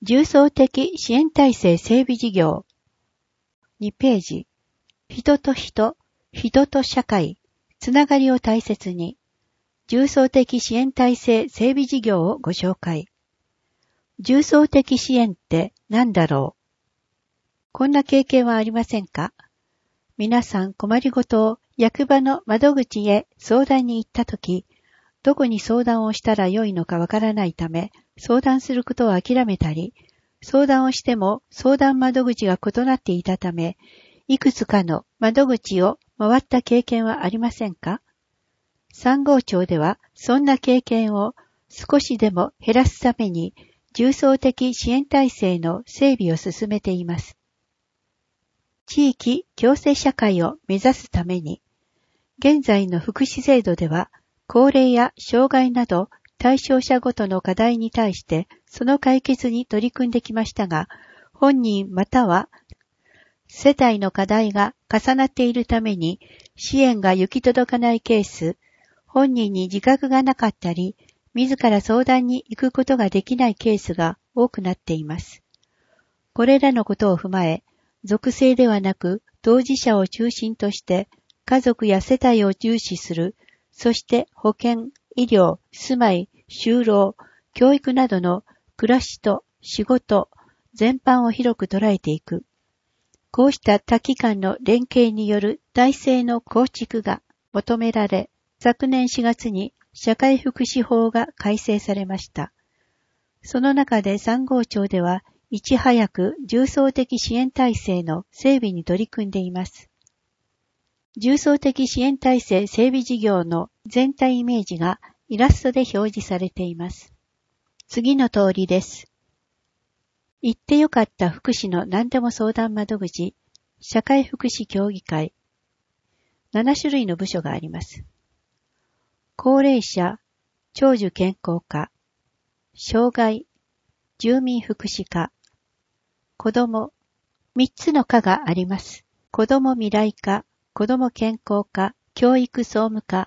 重層的支援体制整備事業。2ページ。人と人、人と社会、つながりを大切に、重層的支援体制整備事業をご紹介。重層的支援って何だろう？こんな経験はありませんか？皆さん困りごとを役場の窓口へ相談に行ったとき、どこに相談をしたらよいのかわからないため、相談することを諦めたり、相談をしても相談窓口が異なっていたため、いくつかの窓口を回った経験はありませんか？三郷町ではそんな経験を少しでも減らすために、重層的支援体制の整備を進めています。地域共生社会を目指すために、現在の福祉制度では、高齢や障害など対象者ごとの課題に対してその解決に取り組んできましたが、本人または世帯の課題が重なっているために支援が行き届かないケース、本人に自覚がなかったり、自ら相談に行くことができないケースが多くなっています。これらのことを踏まえ、属性ではなく当事者を中心として家族や世帯を重視する、そして保健、医療、住まい、就労、教育などの暮らしと仕事全般を広く捉えていく。こうした多機関の連携による体制の構築が求められ、昨年4月に社会福祉法が改正されました。その中で三郷町ではいち早く重層的支援体制の整備に取り組んでいます。重層的支援体制整備事業の全体イメージがイラストで表示されています。次の通りです。行ってよかった福祉の何でも相談窓口、社会福祉協議会。7種類の部署があります。高齢者、長寿健康課、障害、住民福祉課、子ども、3つの課があります。子ども未来課、子ども健康課、教育総務課、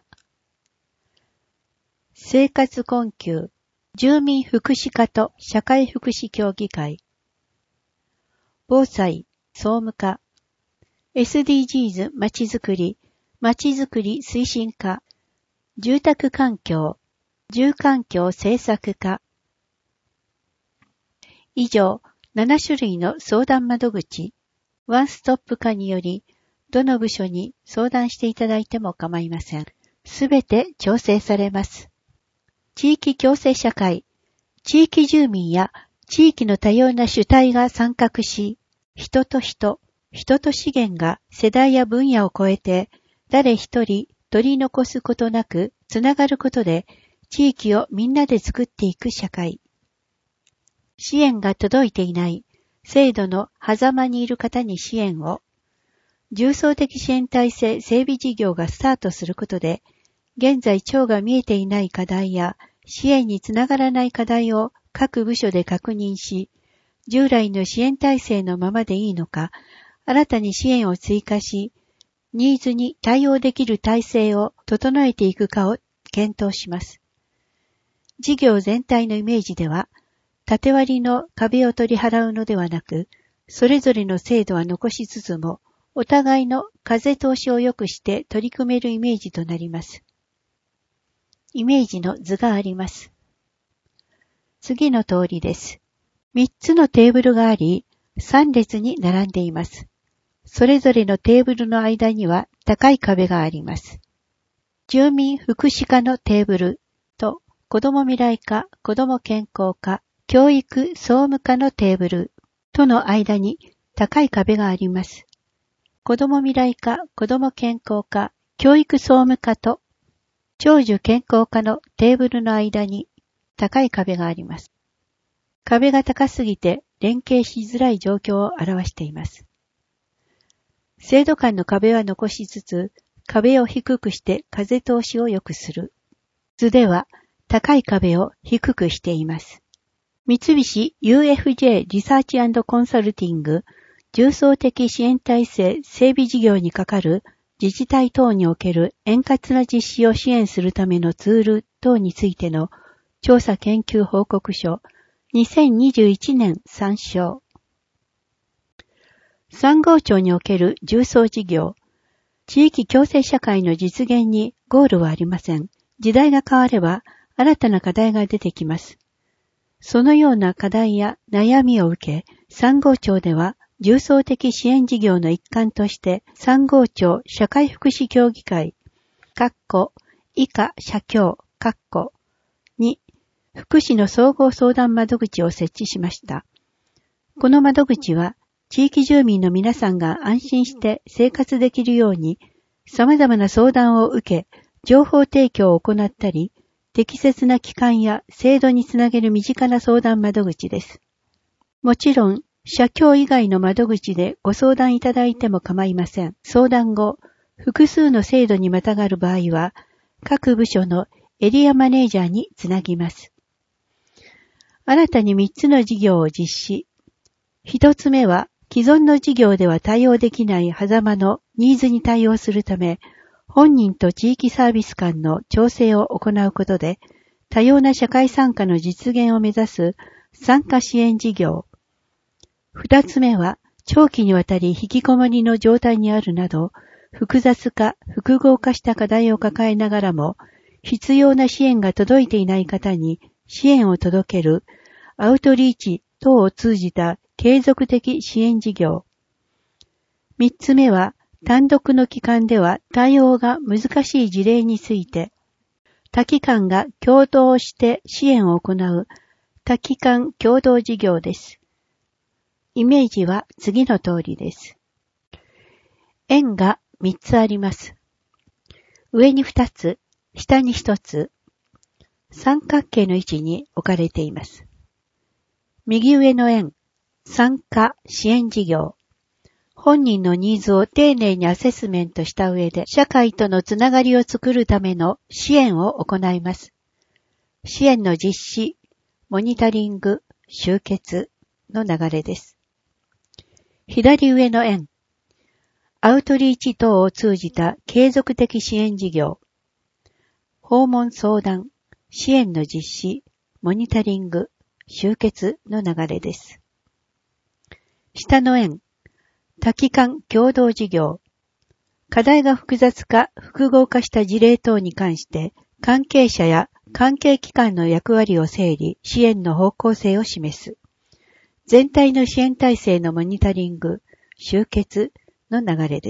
生活困窮、住民福祉課と社会福祉協議会、防災、総務課、SDGs まちづくり、まちづくり推進課、住宅環境、住環境政策課。以上、7種類の相談窓口、ワンストップ化により、どの部署に相談していただいても構いません。すべて調整されます。地域共生社会、地域住民や地域の多様な主体が参画し、人と人、人と資源が世代や分野を超えて、誰一人取り残すことなくつながることで、地域をみんなで作っていく社会。支援が届いていない、制度の狭間にいる方に支援を、重層的支援体制整備事業がスタートすることで、現在庁が見えていない課題や支援につながらない課題を各部署で確認し、従来の支援体制のままでいいのか、新たに支援を追加し、ニーズに対応できる体制を整えていくかを検討します。事業全体のイメージでは、縦割りの壁を取り払うのではなく、それぞれの制度は残しつつも、お互いの風通しを良くして取り組めるイメージとなります。イメージの図があります。次の通りです。3つのテーブルがあり、3列に並んでいます。それぞれのテーブルの間には高い壁があります。住民福祉課のテーブルと子ども未来課、子ども健康課、教育総務課のテーブルとの間に高い壁があります。子ども未来課、子ども健康課、教育総務課と長寿健康課のテーブルの間に高い壁があります。壁が高すぎて連携しづらい状況を表しています。制度間の壁は残しつつ、壁を低くして風通しを良くする。図では高い壁を低くしています。三菱 UFJ リサーチ&コンサルティング重層的支援体制整備事業にかかる自治体等における円滑な実施を支援するためのツール等についての調査研究報告書 2021年参照。三郷町における重層事業、地域共生社会の実現にゴールはありません。時代が変われば新たな課題が出てきます。そのような課題や悩みを受け、三郷町では重層的支援事業の一環として三郷町社会福祉協議会、以下社協、に福祉の総合相談窓口を設置しました。この窓口は地域住民の皆さんが安心して生活できるように様々な相談を受け、情報提供を行ったり、適切な機関や制度につなげる身近な相談窓口です。もちろん、社協以外の窓口でご相談いただいても構いません。相談後、複数の制度にまたがる場合は、各部署のエリアマネージャーにつなぎます。新たに3つの事業を実施。1つ目は、既存の事業では対応できない狭間のニーズに対応するため、本人と地域サービス間の調整を行うことで、多様な社会参加の実現を目指す参加支援事業。2つ目は、長期にわたり引きこもりの状態にあるなど、複雑化、複合化した課題を抱えながらも、必要な支援が届いていない方に支援を届けるアウトリーチ等を通じた継続的支援事業。3つ目は、単独の機関では対応が難しい事例について、多機関が共同して支援を行う多機関共同事業です。イメージは次の通りです。円が3つあります。上に2つ、下に1つ、三角形の位置に置かれています。右上の円、参加支援事業。本人のニーズを丁寧にアセスメントした上で、社会とのつながりを作るための支援を行います。支援の実施、モニタリング、集結の流れです。左上の円、アウトリーチ等を通じた継続的支援事業。訪問相談、支援の実施、モニタリング、集結の流れです。下の円、多機関共同事業。課題が複雑化、複合化した事例等に関して、関係者や関係機関の役割を整理、支援の方向性を示す。全体の支援体制のモニタリング、集結の流れです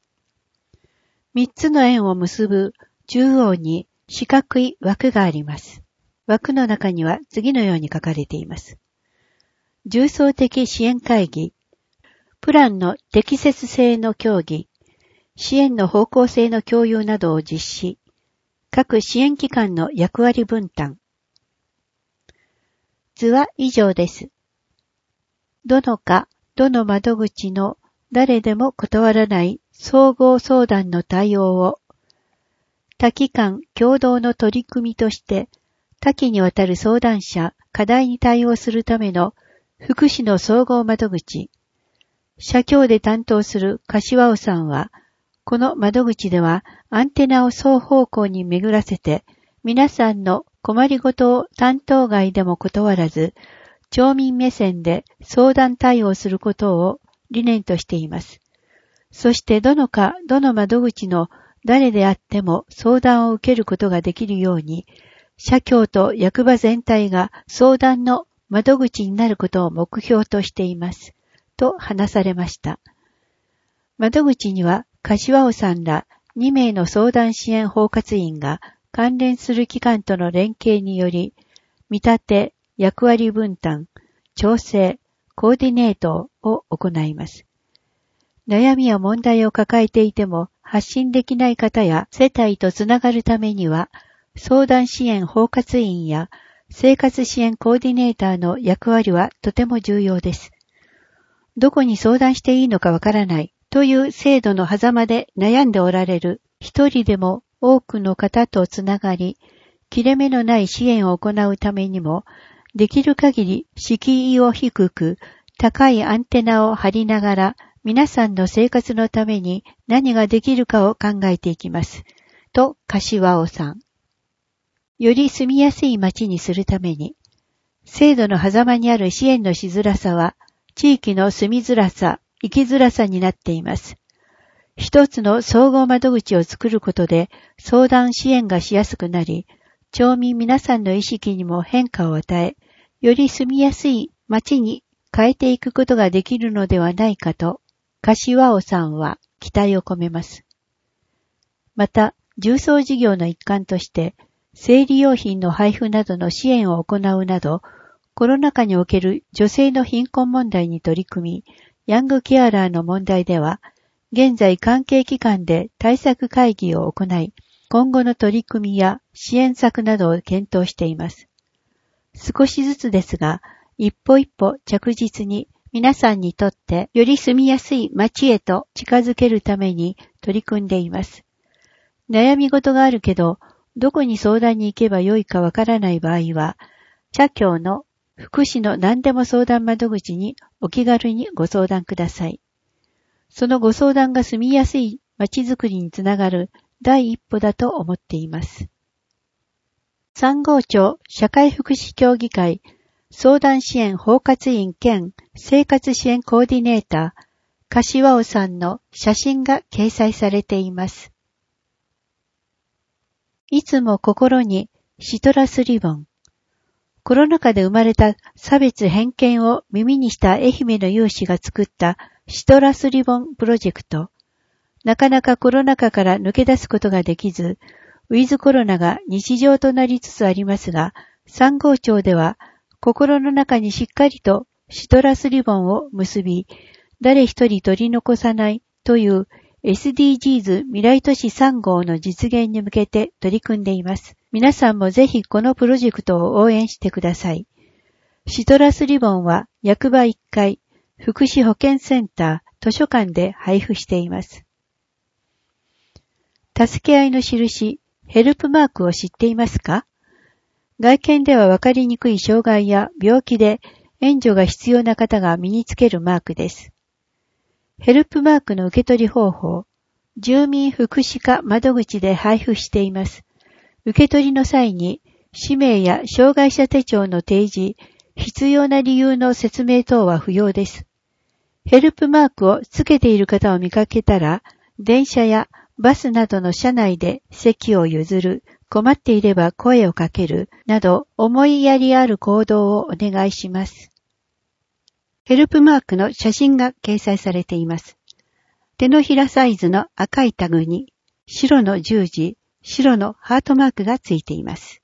。3つの円を結ぶ中央に四角い枠があります。枠の中には次のように書かれています。重層的支援会議、プランの適切性の協議、支援の方向性の共有などを実施、各支援機関の役割分担。図は以上です。どの窓口の誰でも断らない総合相談の対応を、多機関共同の取り組みとして、多岐にわたる相談者、課題に対応するための福祉の総合窓口、社協で担当する柏尾さんは、この窓口ではアンテナを双方向に巡らせて、皆さんの困りごとを担当外でも断らず、町民目線で相談対応することを理念としています。そしてどの窓口の誰であっても相談を受けることができるように、社協と役場全体が相談の窓口になることを目標としています。と話されました。窓口には柏尾さんら2名の相談支援包括員が関連する機関との連携により、見立て、役割分担、調整、コーディネートを行います。悩みや問題を抱えていても発信できない方や世帯とつながるためには、相談支援包括員や生活支援コーディネーターの役割はとても重要です。どこに相談していいのかわからないという制度の狭間で悩んでおられる一人でも多くの方とつながり、切れ目のない支援を行うためにも、できる限り敷居を低く高いアンテナを張りながら皆さんの生活のために何ができるかを考えていきます。と柏尾さん。より住みやすい街にするために、 制度の狭間にある支援のしづらさは、地域の住みづらさ、生きづらさになっています。一つの総合窓口を作ることで相談支援がしやすくなり、町民皆さんの意識にも変化を与え、より住みやすい町に変えていくことができるのではないかと、柏尾さんは期待を込めます。また、重層事業の一環として、生理用品の配布などの支援を行うなど、コロナ禍における女性の貧困問題に取り組み、ヤングケアラーの問題では、現在関係機関で対策会議を行い、今後の取り組みや支援策などを検討しています。少しずつですが、一歩一歩着実に皆さんにとってより住みやすい街へと近づけるために取り組んでいます。悩み事があるけど、どこに相談に行けばよいかわからない場合は、茶協の福祉の何でも相談窓口にお気軽にご相談ください。そのご相談が住みやすい街づくりにつながる第一歩だと思っています。三郷町社会福祉協議会相談支援包括員兼生活支援コーディネーター、柏尾さんの写真が掲載されています。いつも心にシトラスリボン。コロナ禍で生まれた差別偏見を耳にした愛媛の有志が作ったシトラスリボンプロジェクト。なかなかコロナ禍から抜け出すことができず、ウィズコロナが日常となりつつありますが、三郷町では心の中にしっかりとシトラスリボンを結び、誰一人取り残さないというSDGs 未来都市3号の実現に向けて取り組んでいます。皆さんもぜひこのプロジェクトを応援してください。シトラスリボンは役場1階、福祉保健センター、図書館で配布しています。助け合いの印、ヘルプマークを知っていますか？外見ではわかりにくい障害や病気で援助が必要な方が身につけるマークです。ヘルプマークの受け取り方法、住民福祉課窓口で配布しています。受け取りの際に、氏名や障害者手帳の提示、必要な理由の説明等は不要です。ヘルプマークをつけている方を見かけたら、電車やバスなどの車内で席を譲る、困っていれば声をかける、など思いやりある行動をお願いします。ヘルプマークの写真が掲載されています。手のひらサイズの赤いタグに白の十字、白のハートマークがついています。